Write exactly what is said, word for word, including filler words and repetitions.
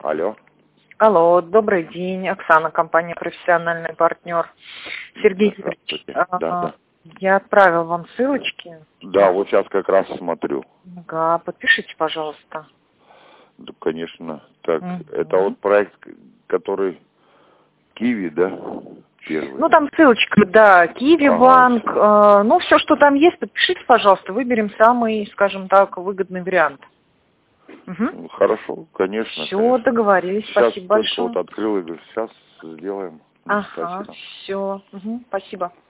Алло. Алло, добрый день. Оксана, компания «Профессиональный партнер». Сергей Юрьевич, Да, а, да. я отправил вам ссылочки. Да, вот сейчас как раз смотрю. Ага, подпишите, пожалуйста. Да, конечно. Так, Мгм. это вот проект, который Киви, да? Первый. Ну, там ссылочка, да, Киви Ага. банк. э, ну, все, что там есть, подпишите, пожалуйста. Выберем самый, скажем так, выгодный вариант. Угу. Хорошо, конечно. Все, конечно. договорились. Сейчас Спасибо только большое. вот открыл и говорю, сейчас сделаем. Ага, Спасибо. все. Угу. Спасибо.